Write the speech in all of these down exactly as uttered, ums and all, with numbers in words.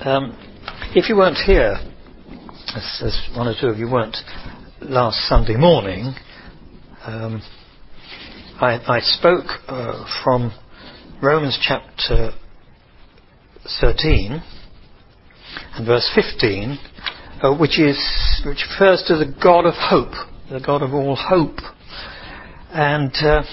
Um, if you weren't here, as, as one or two of you weren't last Sunday morning, um, I, I spoke uh, from Romans chapter thirteen and verse fifteen, uh, which is which refers to the God of hope, the God of all hope, and uh,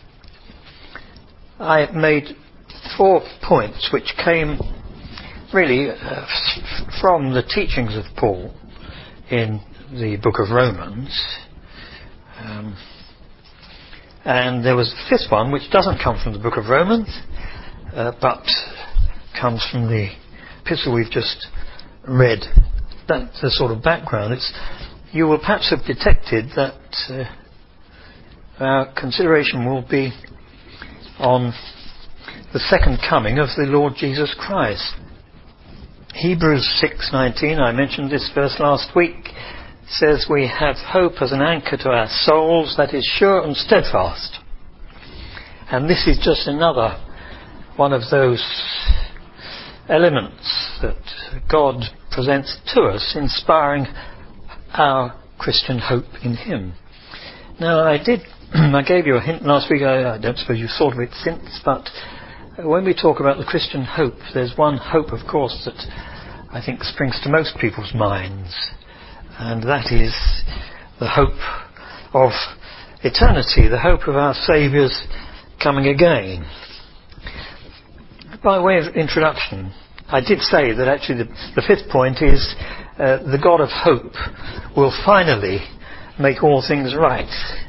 I made four points which came really uh, from the teachings of Paul in the book of Romans. Um, and there was a fifth one which doesn't come from the book of Romans, uh, but comes from the epistle we've just read. That's the sort of background. It's, you will perhaps have detected that uh, our consideration will be on the second coming of the Lord Jesus Christ. Hebrews six nineteen, I mentioned this verse last week, says we have hope as an anchor to our souls that is sure and steadfast. And this is just another one of those elements that God presents to us, inspiring our Christian hope in Him. Now, I did, I gave you a hint last week. I, I don't suppose you thought of it since, but when we talk about the Christian hope, there's one hope, of course, that I think springs to most people's minds, and that is the hope of eternity, the hope of our Saviour's coming again. By way of introduction, I did say that actually the, the fifth point is uh, the God of hope will finally make all things right.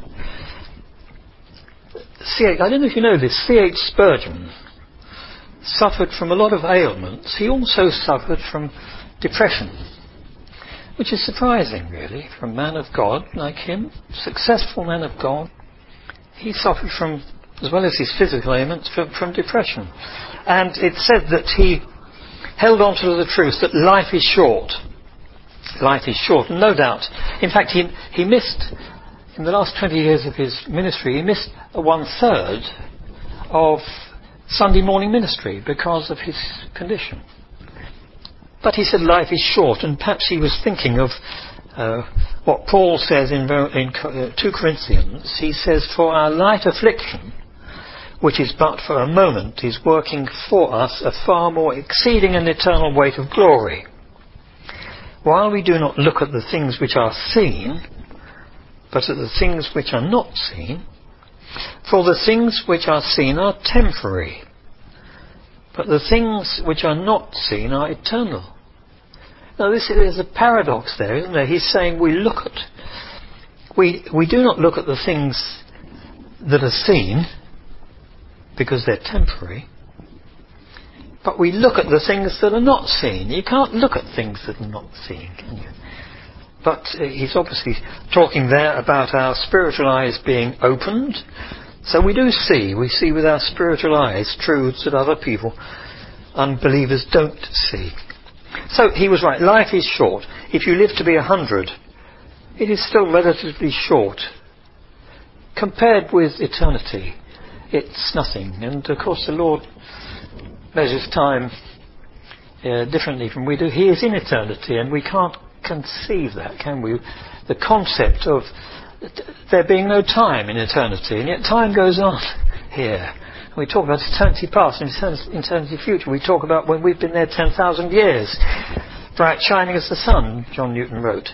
C H, I don't know if you know this, C H Spurgeon suffered from a lot of ailments. He also suffered from depression, which is surprising, really, for a man of God like him, successful man of God. He suffered from, as well as his physical ailments, from, from depression. And it said that he held on to the truth that life is short. Life is short, and no doubt. In fact, he, he missed, in the last twenty years of his ministry, he missed one third of Sunday morning ministry because of his condition. But he said life is short, and perhaps he was thinking of uh, what Paul says in, in uh, two Corinthians. He says, for our light affliction, which is but for a moment, is working for us a far more exceeding and eternal weight of glory. While we do not look at the things which are seen, but at the things which are not seen, for the things which are seen are temporary, but the things which are not seen are eternal. Now this is a paradox there, isn't there? He's saying we look at, we, we do not look at the things that are seen, because they're temporary, but we look at the things that are not seen. You can't look at things that are not seen, can you? But uh, he's obviously talking there about our spiritual eyes being opened. So we do see, we see with our spiritual eyes truths that other people, unbelievers, don't see. So he was right, life is short. If you live to be a hundred, it is still relatively short. Compared with eternity, it's nothing. And of course the Lord measures time uh, differently from we do. He is in eternity, and we can't conceive that, can we? The concept of there being no time in eternity, and yet time goes on here. We talk about eternity past and eternity future. We talk about when we've been there ten thousand years, bright shining as the sun, John Newton wrote.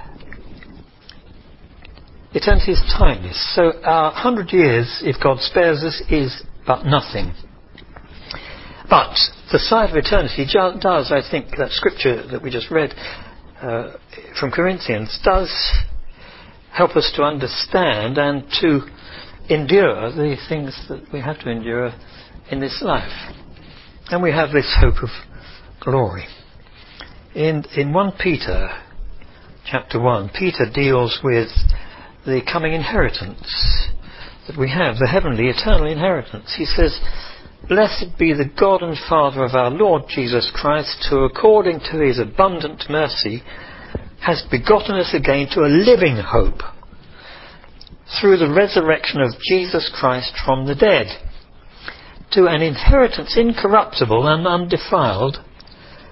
Eternity is timeless, so our hundred years, if God spares us, is but nothing. But the sight of eternity does, I think, that scripture that we just read uh, from Corinthians, does help us to understand and to endure the things that we have to endure in this life. And we have this hope of glory. In, in First Peter chapter one, Peter deals with the coming inheritance that we have, the heavenly, eternal inheritance. He says, blessed be the God and Father of our Lord Jesus Christ, who according to his abundant mercy has begotten us again to a living hope through the resurrection of Jesus Christ from the dead, to an inheritance incorruptible and undefiled,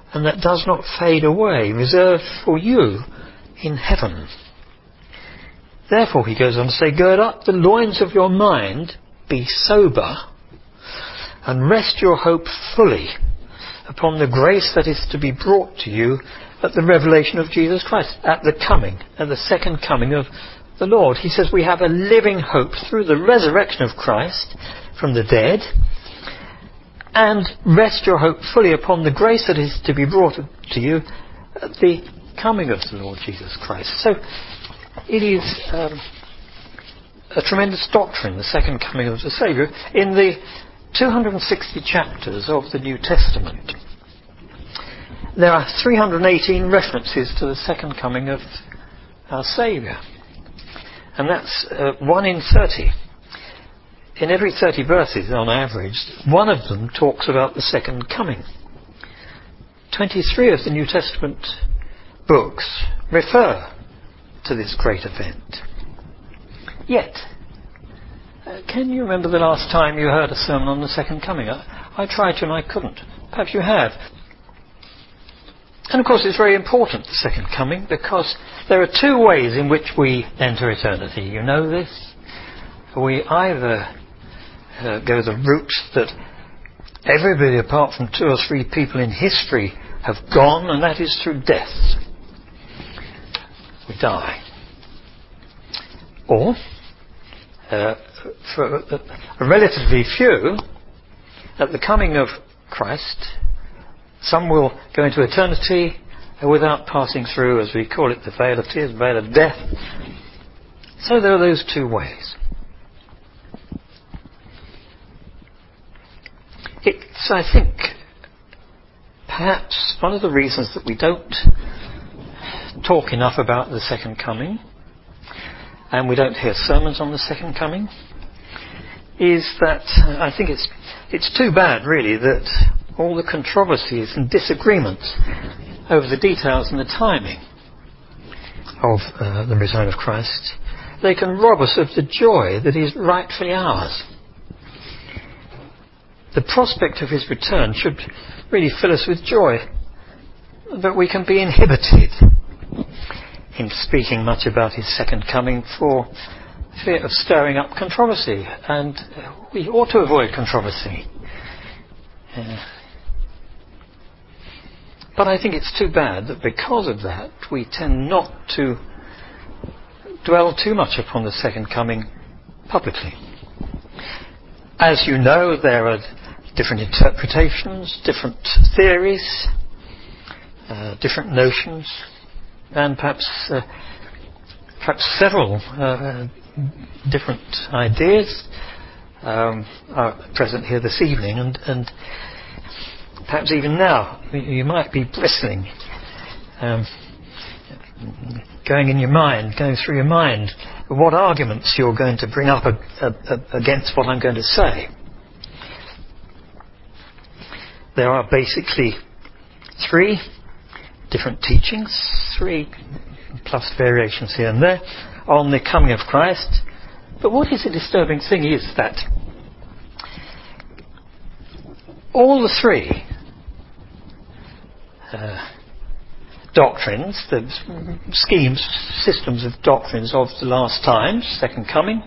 and that does not fade away, reserved for you in heaven. Therefore, he goes on to say, gird up the loins of your mind, be sober, and rest your hope fully upon the grace that is to be brought to you at the revelation of Jesus Christ, at the coming, at the second coming of the Lord. He says we have a living hope through the resurrection of Christ from the dead, and rest your hope fully upon the grace that is to be brought to you at the coming of the Lord Jesus Christ. So it is um, a tremendous doctrine, the second coming of the Saviour, in the two hundred sixty chapters of the New Testament. There are three hundred eighteen references to the second coming of our Saviour. And that's uh, one in thirty. In every thirty verses, on average, one of them talks about the second coming. twenty-three of the New Testament books refer to this great event. Yet, uh, can you remember the last time you heard a sermon on the second coming? I, I tried to and I couldn't. Perhaps you have. And of course it's very important, the second coming, because there are two ways in which we enter eternity. You know this. We either uh, go the route that everybody apart from two or three people in history have gone, and that is through death. We die. Or, uh, for a relatively few, at the coming of Christ, some will go into eternity without passing through, as we call it, the veil of tears, the veil of death. So there are those two ways. It's, I think, perhaps one of the reasons that we don't talk enough about the second coming, and we don't hear sermons on the second coming, is that uh, I think it's it's too bad, really, that all the controversies and disagreements over the details and the timing of uh, the return of Christ, they can rob us of the joy that is rightfully ours. The prospect of his return should really fill us with joy, but we can be inhibited in speaking much about his second coming for fear of stirring up controversy, and we ought to avoid controversy. Uh, but I think it's too bad that because of that we tend not to dwell too much upon the second coming publicly. As you know, there are different interpretations, different theories, uh, different notions, and perhaps uh, perhaps several uh, different ideas um, are present here this evening, and, and perhaps even now you might be bristling, um, going in your mind, going through your mind, what arguments you're going to bring up a, a, a, against what I'm going to say. There are basically three different teachings, three plus variations here and there, on the coming of Christ. But what is a disturbing thing is that all the three uh, doctrines, the schemes, systems of doctrines of the last times, second coming,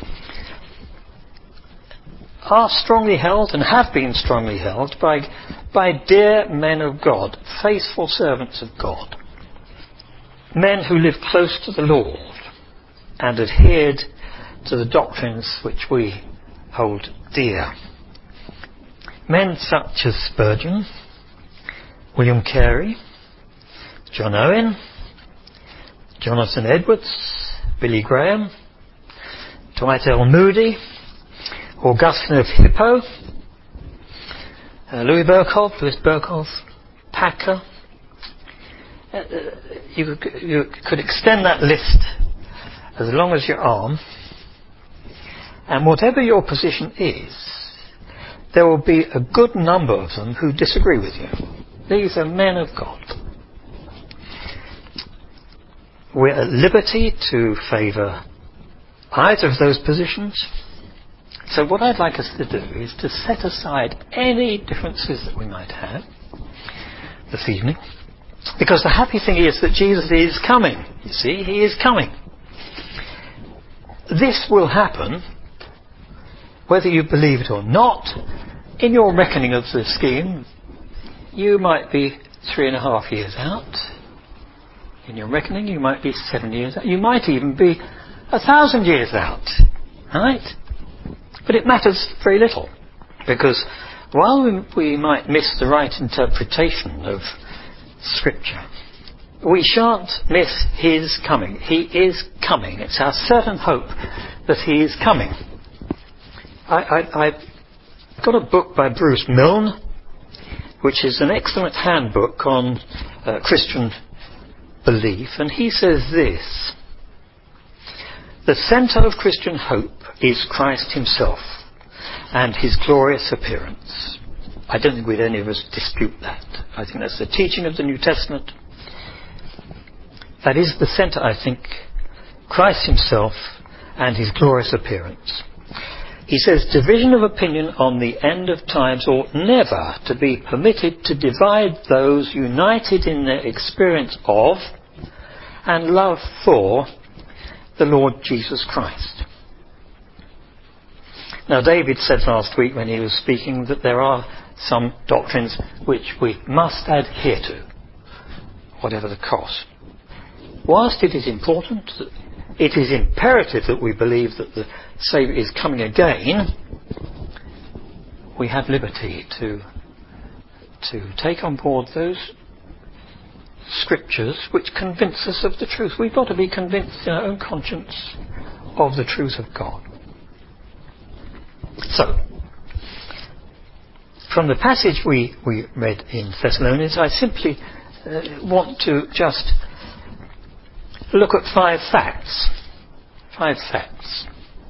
are strongly held and have been strongly held by, by dear men of God, faithful servants of God, men who lived close to the Lord and adhered to the doctrines which we hold dear. Men such as Spurgeon, William Carey, John Owen, Jonathan Edwards, Billy Graham, Dwight L. Moody, Augustine of Hippo, uh, Louis Berkhoff, Louis Berkhoff, Packer. Uh, you, you could extend that list as long as your arm, and whatever your position is, there will be a good number of them who disagree with you. These are men of God. We're at liberty to favour either of those positions. So what I'd like us to do is to set aside any differences that we might have, this evening, because the happy thing is that Jesus is coming. You see, he is coming. This will happen whether you believe it or not. In your reckoning of the scheme, you might be three and a half years out. In your reckoning, you might be seven years out. You might even be a thousand years out. Right? But it matters very little, because while we, we might miss the right interpretation of Scripture, we shan't miss his coming. He is coming. It's our certain hope that he is coming. I, I, I've got a book by Bruce Milne, which is an excellent handbook on uh, Christian belief, and he says this: the centre of Christian hope is Christ himself and his glorious appearance. I don't think we'd any of us dispute that. I think that's the teaching of the New Testament. That is the centre, I think, Christ himself and his glorious appearance. He says, division of opinion on the end of times ought never to be permitted to divide those united in their experience of and love for the Lord Jesus Christ. Now, David said last week when he was speaking that there are some doctrines which we must adhere to, whatever the cost. Whilst it is important, it is imperative that we believe that the Saviour is coming again, we have liberty to, to take on board those scriptures which convince us of the truth. We've got to be convinced in our own conscience of the truth of God. So, from the passage we, we read in Thessalonians, I simply uh, want to just look at five facts. Five facts.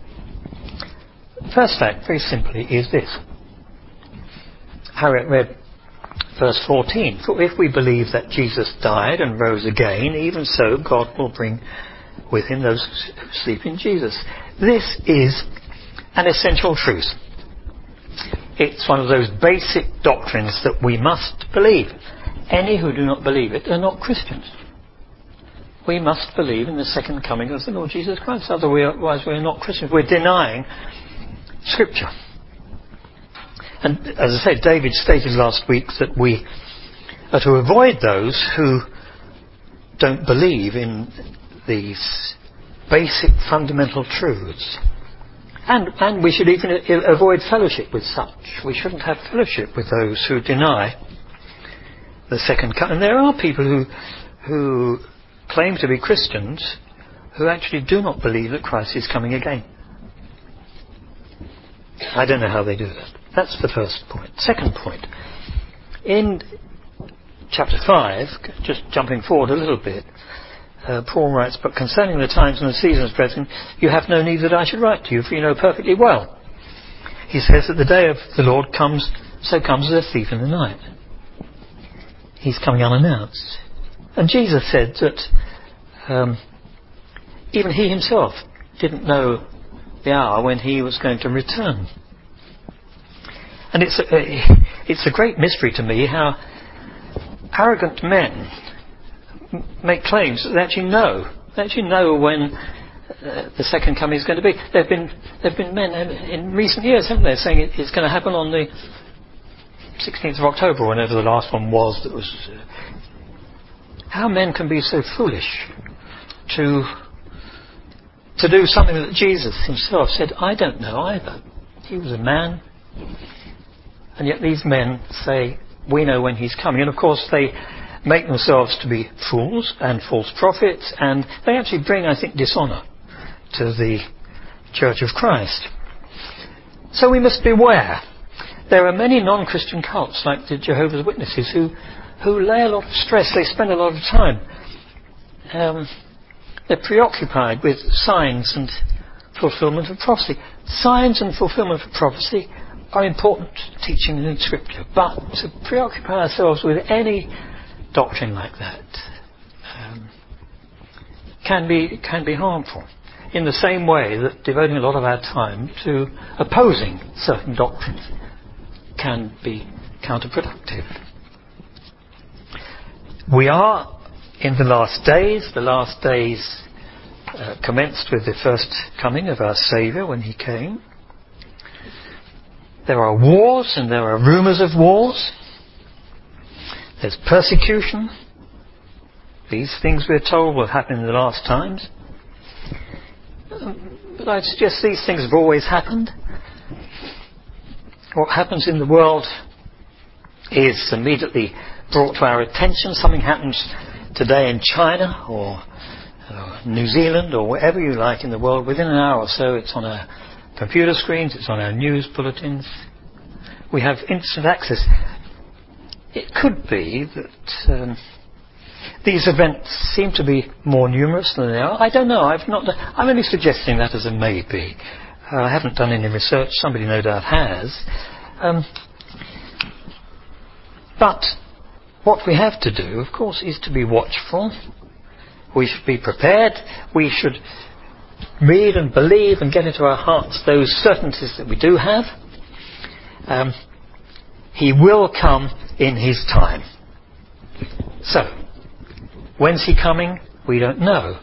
First fact, very simply, is this. Harriet read verse fourteen. For if we believe that Jesus died and rose again, even so God will bring with him those who sleep in Jesus. This is an essential truth. It's one of those basic doctrines that we must believe. Any who do not believe it are not Christians. We must believe in the second coming of the Lord Jesus Christ. Otherwise we're not Christians. We're denying Scripture. And as I said, David stated last week that we are to avoid those who don't believe in these basic fundamental truths. And, and we should even avoid fellowship with such. We shouldn't have fellowship with those who deny the second coming. And there are people who, who claim to be Christians who actually do not believe that Christ is coming again. I don't know how they do that. That's the first point. Second point. In chapter five, just jumping forward a little bit, uh, Paul writes, but concerning the times and the seasons, brethren, you have no need that I should write to you, for you know perfectly well. He says that the day of the Lord comes, so comes as a thief in the night. He's coming unannounced. And Jesus said that um, even he himself didn't know the hour when he was going to return. And it's a, it's a great mystery to me how arrogant men make claims that they actually know. They actually know when uh, the second coming is going to be. There have been there have been men in recent years, haven't they, saying it, it's going to happen on the sixteenth of October, or whenever the last one was. That was. Uh, how men can be so foolish to to do something that Jesus himself said, I don't know either. He was a man. And yet these men say, we know when he's coming. And of course they make themselves to be fools and false prophets, and they actually bring, I think, dishonour to the Church of Christ. So we must beware. There are many non-Christian cults, like the Jehovah's Witnesses, who, who lay a lot of stress, they spend a lot of time. Um, they're preoccupied with signs and fulfilment of prophecy. Signs and fulfilment of prophecy are important teaching in Scripture, but to preoccupy ourselves with any doctrine like that um, can be can be harmful. In the same way that devoting a lot of our time to opposing certain doctrines can be counterproductive. We are in the last days. The last days uh, commenced with the first coming of our Saviour when he came. There are wars and there are rumours of wars. There's persecution. These things we're told will happen in the last times. But I'd suggest these things have always happened. What happens in the world is immediately brought to our attention. Something happens today in China or uh, New Zealand or wherever you like in the world. Within an hour or so it's on our computer screens, it's on our news bulletins. We have instant access. It could be that um, these events seem to be more numerous than they are. I don't know. I've not. I'm only suggesting that as a maybe. Uh, I haven't done any research. Somebody no doubt has. Um, but what we have to do, of course, is to be watchful. We should be prepared. We should read and believe and get into our hearts those certainties that we do have. Um, he will come in his time. So, when's he coming? We don't know.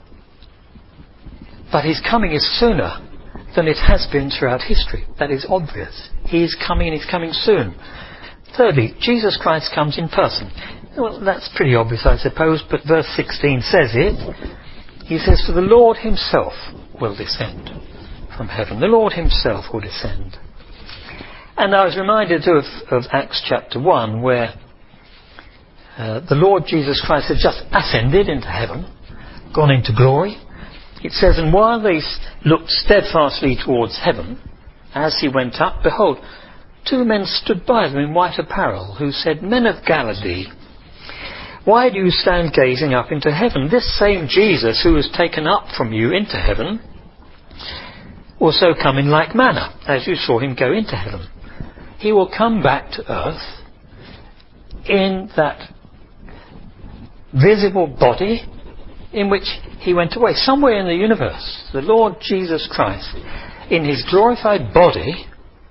But his coming is sooner than it has been throughout history. That is obvious. He is coming and he's coming soon. Thirdly, Jesus Christ comes in person. Well, that's pretty obvious, I suppose, but verse sixteen says it. He says, for the Lord himself will descend from heaven. The Lord himself will descend. And I was reminded of, of Acts chapter one, where uh, the Lord Jesus Christ had just ascended into heaven, gone into glory. It says, and while they looked steadfastly towards heaven, as he went up, behold, two men stood by them in white apparel, who said, Men of Galilee, why do you stand gazing up into heaven? This same Jesus who was taken up from you into heaven will so come in like manner as you saw him go into heaven. He will come back to earth in that visible body in which he went away. Somewhere in the universe, the Lord Jesus Christ, in his glorified body,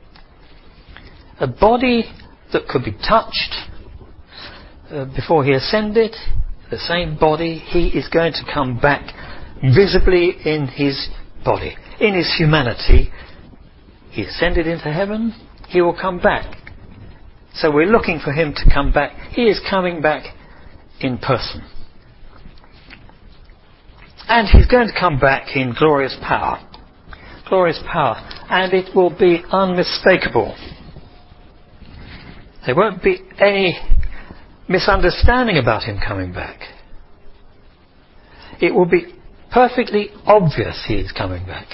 a body that could be touched uh, before he ascended, the same body, he is going to come back visibly in his body. In his humanity, he ascended into heaven, he will come back. So we're looking for him to come back. He is coming back in person. And he's going to come back in glorious power. Glorious power. And it will be unmistakable. There won't be any misunderstanding about him coming back. It will be perfectly obvious he is coming back.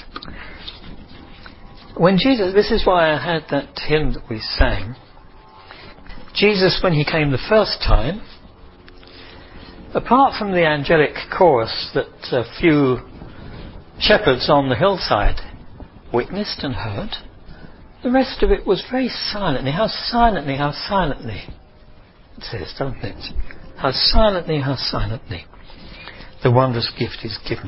When Jesus, this is why I had that hymn that we sang. Jesus, when he came the first time, apart from the angelic chorus that a few shepherds on the hillside witnessed and heard, the rest of it was very silently. How silently, how silently, it says, doesn't it? How silently, how silently the wondrous gift is given.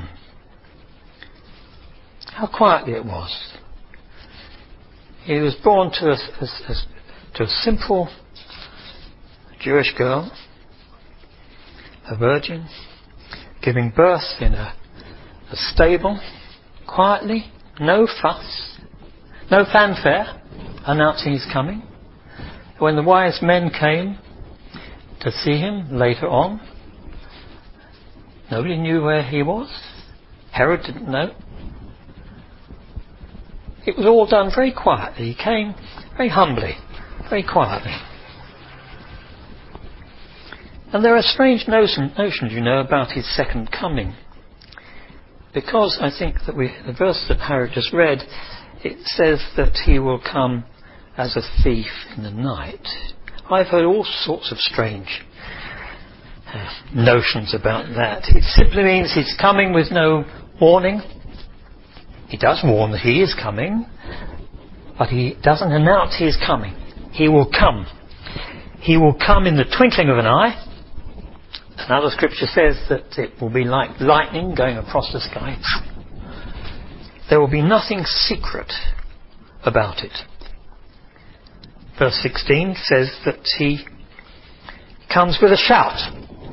How quietly it was. He was born to a, a, a, to a simple Jewish girl, a virgin, giving birth in a, a stable, quietly, no fuss, no fanfare, announcing his coming. When the wise men came to see him later on, nobody knew where he was. Herod didn't know. It was all done very quietly. He came very humbly, very quietly. And there are strange notion, notions, you know, about his second coming. Because I think that we, the verse that Harry just read, it says that he will come as a thief in the night. I've heard all sorts of strange uh, notions about that. It simply means he's coming with no warning. He does warn that he is coming, but he doesn't announce he is coming. He will come. He will come in the twinkling of an eye. Another scripture says that it will be like lightning going across the sky. There will be nothing secret about it. Verse sixteen says that he comes with a shout.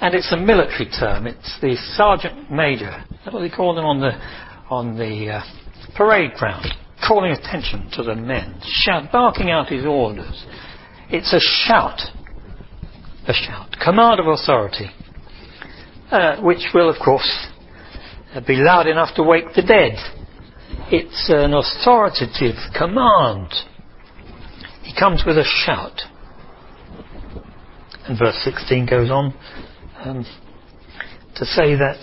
And it's a military term. It's the sergeant major. That's what they call them on the on the uh, parade ground, calling attention to the men, shout, barking out his orders. It's a shout, a shout, command of authority, uh, which will, of course, uh, be loud enough to wake the dead. It's an authoritative command. He comes with a shout. And verse sixteen goes on um, to say that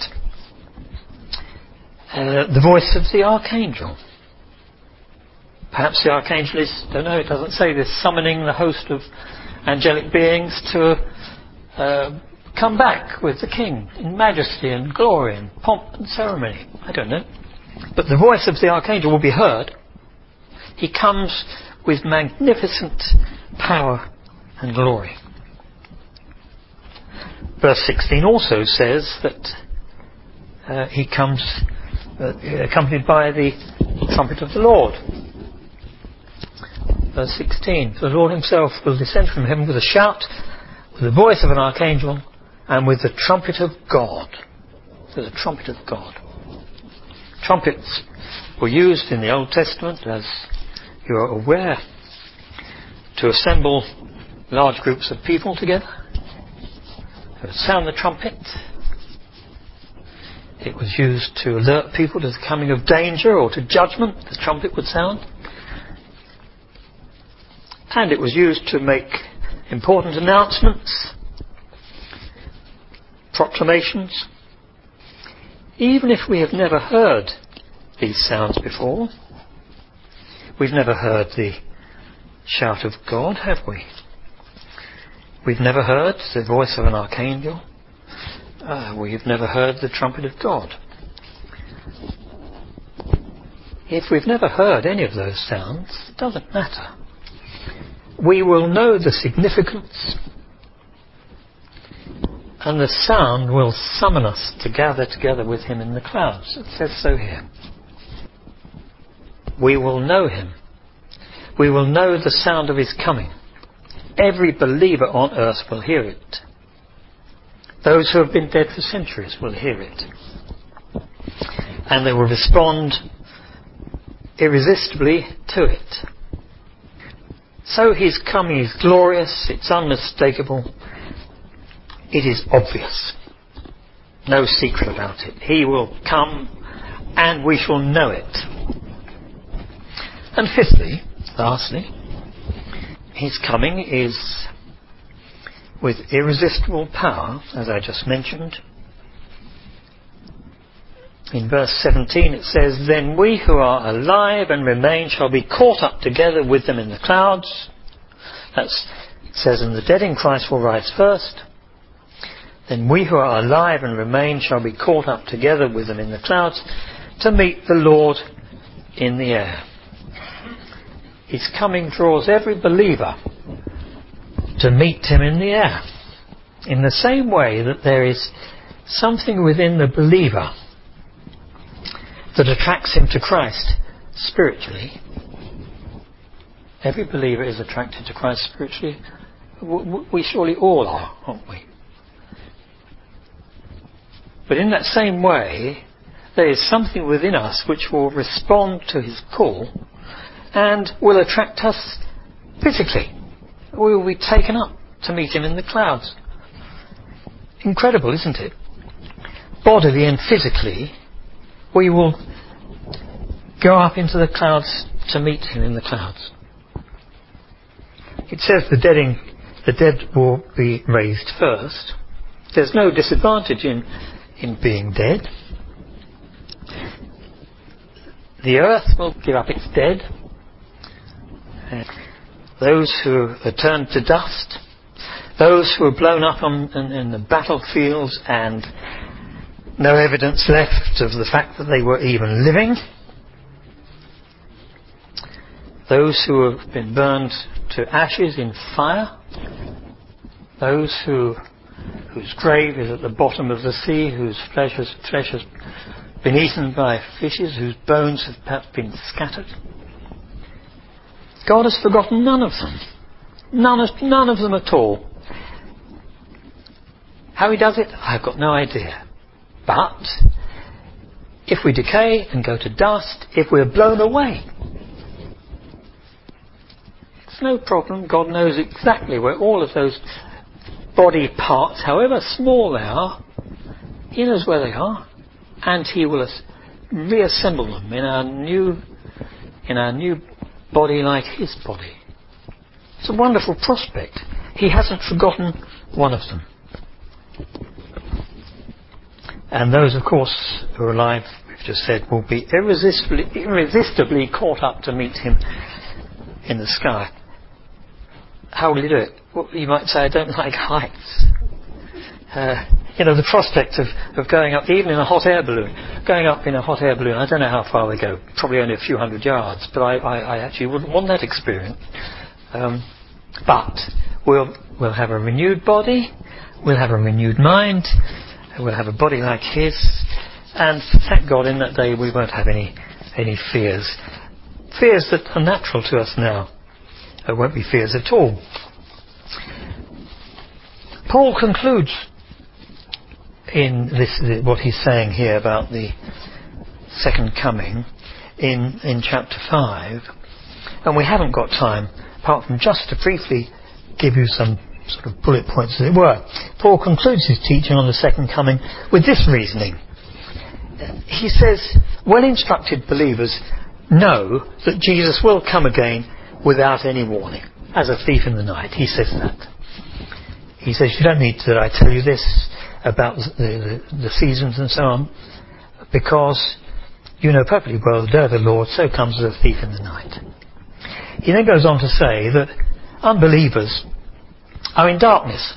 uh, the voice of the archangel. Perhaps the archangel is, don't know, it doesn't say this, summoning the host of angelic beings to uh, come back with the king in majesty and glory and pomp and ceremony. I don't know. But the voice of the archangel will be heard. He comes with magnificent power and glory. Verse sixteen also says that uh, he comes uh, accompanied by the trumpet of the Lord. Verse sixteen, the Lord himself will descend from heaven with a shout, with the voice of an archangel, and with the trumpet of God. With the trumpet of God. Trumpets were used in the Old Testament, as you are aware, to assemble large groups of people together. They would sound the trumpet. It was used to alert people to the coming of danger or to judgment. The trumpet would sound. And it was used to make important announcements, proclamations. Even if we have never heard these sounds before, we've never heard the shout of God, have we? We've never heard the voice of an archangel. Uh, we've never heard the trumpet of God. If we've never heard any of those sounds, it doesn't matter. We will know the significance, and the sound will summon us to gather together with him in the clouds. It says so here. We will know him. We will know the sound of his coming. Every believer on earth will hear it. Those who have been dead for centuries will hear it. And they will respond irresistibly to it. So his coming is glorious, it's unmistakable, it is obvious. No secret about it. He will come and we shall know it. And fifthly, lastly, his coming is with irresistible power, as I just mentioned. In verse seventeen it says, "Then we who are alive and remain shall be caught up together with them in the clouds." That's, it says, "And the dead in Christ will rise first. Then we who are alive and remain shall be caught up together with them in the clouds to meet the Lord in the air." His coming draws every believer to meet him in the air. In the same way that there is something within the believer that attracts him to Christ spiritually. Every believer is attracted to Christ spiritually. We surely all are, aren't we? But in that same way, there is something within us which will respond to his call and will attract us physically. We will be taken up to meet him in the clouds. Incredible, isn't it? Bodily and physically, we will go up into the clouds to meet him in the clouds. It says the dead, in, the dead will be raised first. There's no disadvantage in, in being dead. The earth will give up its dead. And those who are turned to dust, those who are blown up on, in, in the battlefields and no evidence left of the fact that they were even living, those who have been burned to ashes in fire, those who whose grave is at the bottom of the sea, whose flesh has, flesh has been eaten by fishes, whose bones have perhaps been scattered. God has forgotten none of them. None of, none of them at all. How he does it, I've got no idea. But if we decay and go to dust, if we're blown away, it's no problem. God knows exactly where all of those body parts, however small they are, he knows where they are, and he will reassemble them in our new in our new body like his body. It's a wonderful prospect. He hasn't forgotten one of them. And those, of course, who are alive, we've just said, will be irresistibly, irresistibly caught up to meet him in the sky. How will he do it? Well, you might say, I don't like heights. Uh, you know, the prospect of, of going up, even in a hot air balloon, going up in a hot air balloon, I don't know how far they go, probably only a few hundred yards, but I, I, I actually wouldn't want that experience. Um, but we'll, we'll have a renewed body, we'll have a renewed mind, we'll have a body like his, and thank God in that day we won't have any, any fears. Fears that are natural to us now. There won't be fears at all. Paul concludes in this, what he's saying here about the second coming in, in chapter five, and we haven't got time, apart from just to briefly give you some sort of bullet points as it were. Paul concludes his teaching on the second coming with this reasoning. He says, well-instructed believers know that Jesus will come again without any warning, as a thief in the night. He says that. He says, you don't need that I tell you this about the, the, the seasons and so on, because you know perfectly well the day of the Lord so comes as a thief in the night. He then goes on to say that unbelievers are in darkness.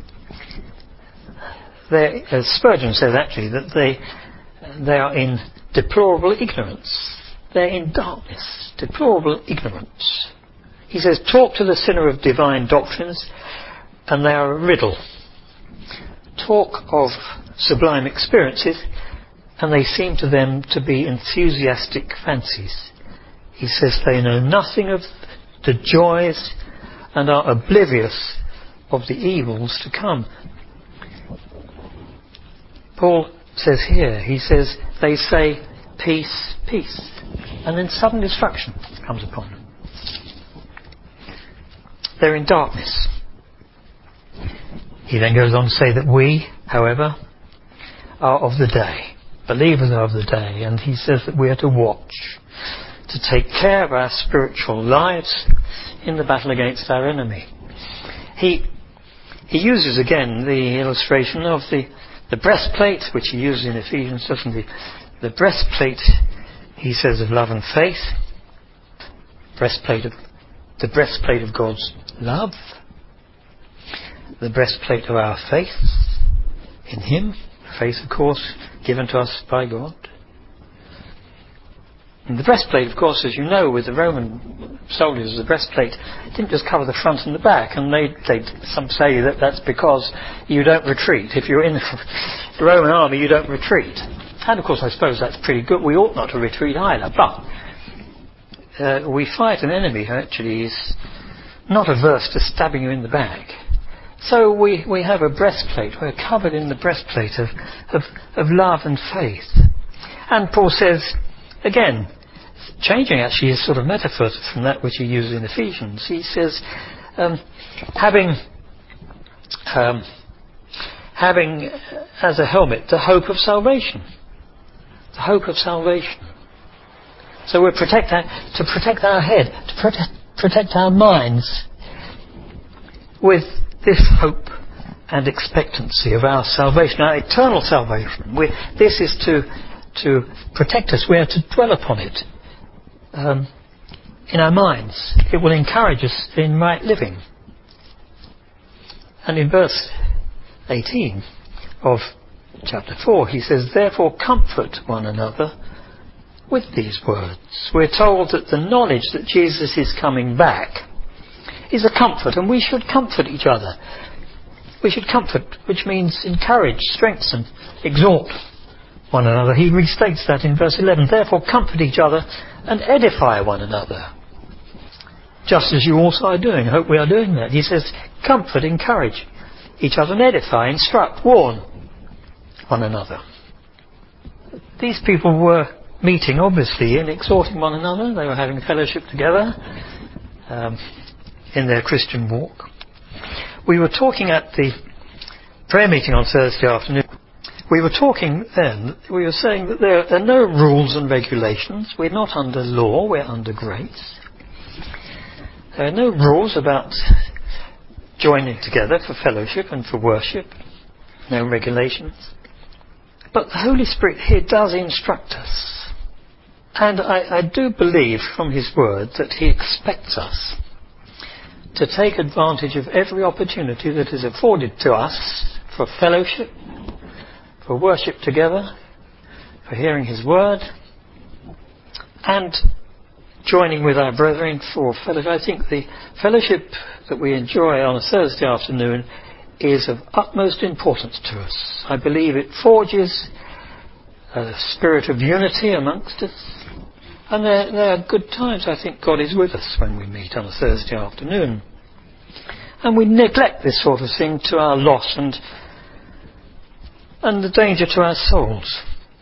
They're, as Spurgeon says actually, that they they are in deplorable ignorance. They're in darkness, deplorable ignorance. He says, talk to the sinner of divine doctrines, and they are a riddle. Talk of sublime experiences, and they seem to them to be enthusiastic fancies. He says they know nothing of the joys and are oblivious of the evils to come. Paul says here, he says, they say peace, peace, and then sudden destruction comes upon them. They're in darkness. He then goes on to say that we, however, are of the day. Believers are of the day, and he says that we are to watch, to take care of our spiritual lives in the battle against our enemy. He he uses again the illustration of the, the breastplate, which he uses in Ephesians, doesn't he? The breastplate, he says, of love and faith. Breastplate of the breastplate of God's love. The breastplate of our faith in him. Faith, of course, given to us by God. And the breastplate, of course, as you know, with the Roman soldiers, the breastplate didn't just cover the front and the back, and they, they some say that that's because you don't retreat. If you're in the Roman army, you don't retreat. And of course, I suppose that's pretty good. We ought not to retreat either, but uh, we fight an enemy who actually is not averse to stabbing you in the back. So we, we have a breastplate. We're covered in the breastplate of, of, of love and faith. And Paul says, again, changing actually his sort of metaphor from that which he uses in Ephesians. He says, um, having um, having as a helmet the hope of salvation. The hope of salvation. So we protect our, to protect our head, to protect, protect our minds with this hope and expectancy of our salvation, our eternal salvation. We, this is to to protect us. We are to dwell upon it um, in our minds. It will encourage us in right living. And in verse eighteen of chapter four, he says, therefore comfort one another with these words. We're told that the knowledge that Jesus is coming back is a comfort, and we should comfort each other. We should comfort, which means encourage, strengthen, exhort one another. He restates that in verse eleven. Therefore comfort each other and edify one another, just as you also are doing. I hope we are doing that. He says comfort, encourage, each other and edify, instruct, warn one another. These people were meeting, obviously, and exhorting one another. They were having fellowship together um, in their Christian walk. We were talking at the prayer meeting on Thursday afternoon. We were talking then, we were saying that there are no rules and regulations. We're not under law, we're under grace. There are no rules about joining together for fellowship and for worship. No regulations. But the Holy Spirit here does instruct us. And I, I do believe from His Word that He expects us to take advantage of every opportunity that is afforded to us for fellowship, for worship together, for hearing His Word, and joining with our brethren for fellowship. I think the fellowship that we enjoy on a Thursday afternoon is of utmost importance to us. I believe it forges a spirit of unity amongst us. And there, there are good times. I think God is with us when we meet on a Thursday afternoon. And we neglect this sort of thing to our loss and and the danger to our souls.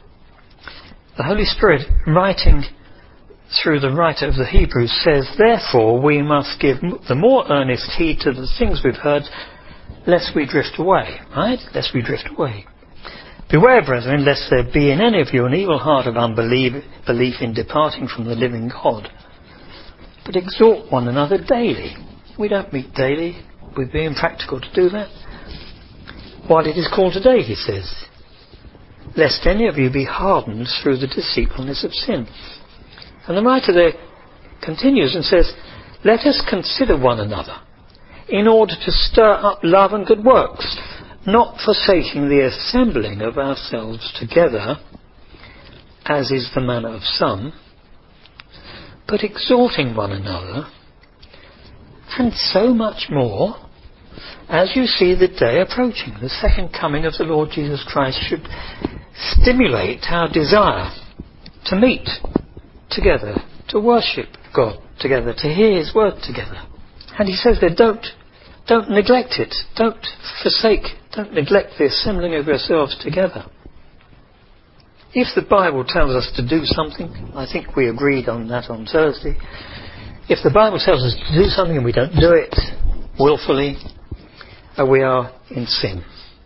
The Holy Spirit, writing through the writer of the Hebrews, says, therefore we must give the more earnest heed to the things we've heard, lest we drift away. Right? Lest we drift away. Beware, brethren, lest there be in any of you an evil heart of unbelief belief in departing from the living God. But exhort one another daily. We don't meet daily. It would be impractical to do that. While it is called today, he says, lest any of you be hardened through the deceitfulness of sin. And the writer there continues and says, let us consider one another in order to stir up love and good works, not forsaking the assembling of ourselves together, as is the manner of some, but exhorting one another, and so much more, as you see the day approaching. The second coming of the Lord Jesus Christ should stimulate our desire to meet together, to worship God together, to hear His word together. And he says there, don't, don't neglect it, don't forsake, don't neglect the assembling of yourselves together. If the Bible tells us to do something, I think we agreed on that on Thursday, if the Bible tells us to do something and we don't do it willfully, uh, we are in sin.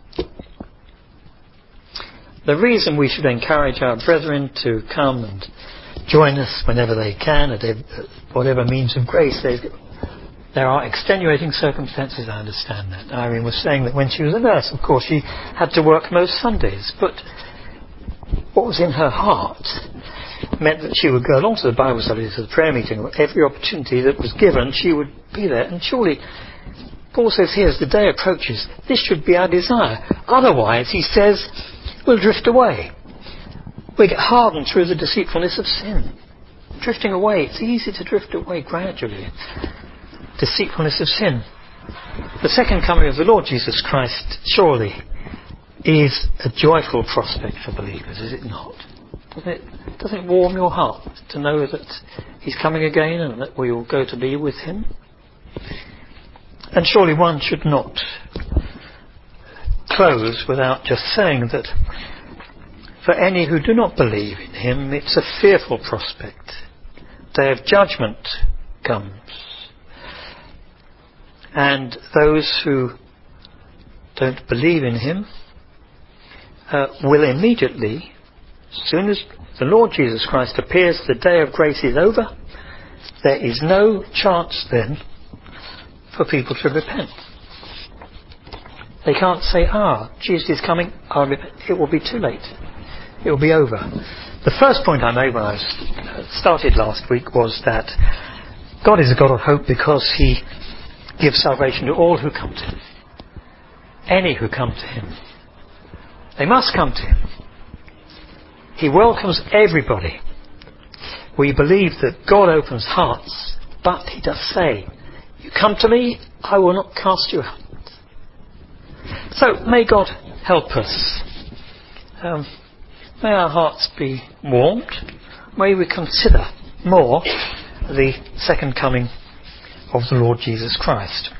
The reason we should encourage our brethren to come and join us whenever they can, at whatever means of grace, there are extenuating circumstances, I understand that. Irene was saying that when she was a nurse, of course, she had to work most Sundays, but what was in her heart meant that she would go along to the Bible study, to the prayer meeting, every opportunity that was given, she would be there. And surely, Paul says here, as the day approaches, this should be our desire. Otherwise, he says, we'll drift away. We get hardened through the deceitfulness of sin. Drifting away, it's easy to drift away gradually. Deceitfulness of sin. The second coming of the Lord Jesus Christ, surely, is a joyful prospect for believers, is it not? Doesn't it, doesn't it warm your heart to know that He's coming again and that we will go to be with Him? And surely one should not close without just saying that for any who do not believe in Him, it's a fearful prospect. Day of judgment comes. And those who don't believe in Him uh, will immediately, as soon as the Lord Jesus Christ appears, the day of grace is over, there is no chance then for people to repent. They can't say, ah, Jesus is coming, I'll repent. It will be too late. It will be over. The first point I made when I started last week was that God is a God of hope because He gives salvation to all who come to Him. Any who come to Him. They must come to Him. He welcomes everybody. We believe that God opens hearts, but He does say, you come to me, I will not cast you out. So may God help us. Um, may our hearts be warmed. May we consider more the second coming of the Lord Jesus Christ.